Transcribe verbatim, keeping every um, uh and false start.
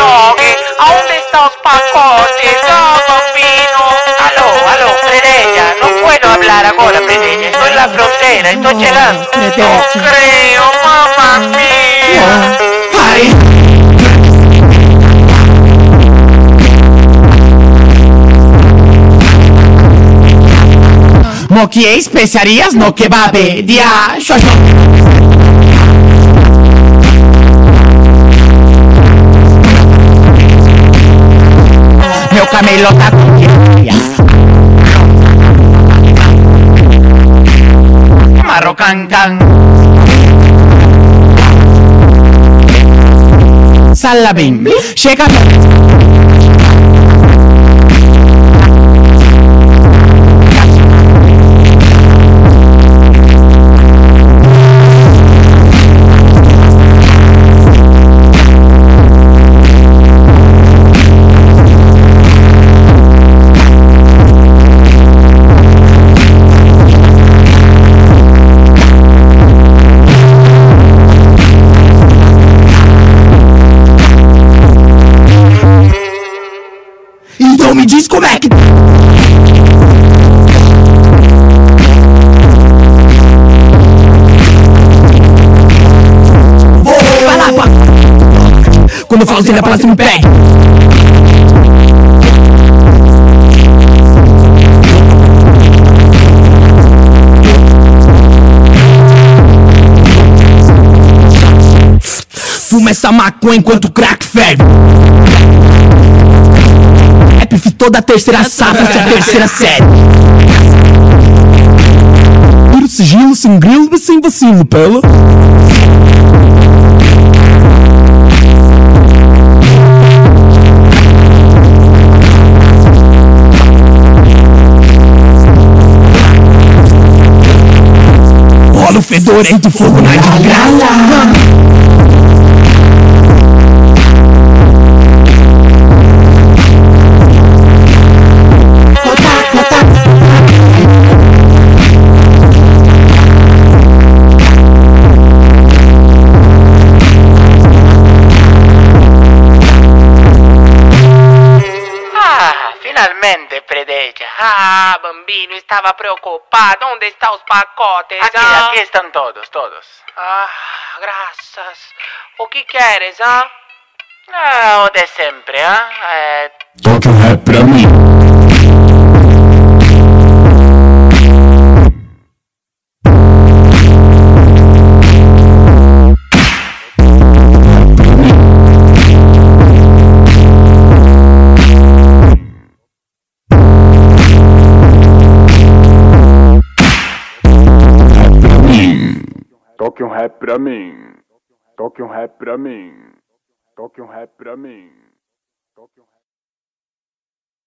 Yogi, ¿aonde están los pacotes? Ah, bambino. Aló, aló, Predella, no puedo hablar ahora, Predella, estoy en la frontera, estoy llegando. No creo, mamma mia. Ay. Mo que é especiarias no kebab, dia, xoxo. Meu camelo tá com Marrocancan. Salabim, chega. Então me diz como é que... Vai lá, pá. Quando eu falo sem a palavra, você me pega. Fuma essa maconha enquanto o crack ferve. Fiz toda a terceira safra, essa terceira série. Puro sigilo, sem grilo, mas sem vacilo, pela. Rola o fedor entre o fogo na desgraça. Finalmente, Predella. Ah, bambino, estaba preocupado. ¿Dónde están los pacotes? Aquí, ah? Aquí están todos, todos. Ah, gracias. ¿O qué quieres, ah? Ah, o de siempre, ah? Eh... Toca um rap pra mim. Toque um rap pra mim. Toque um rap pra mim. Toque um rap pra mim. Toque um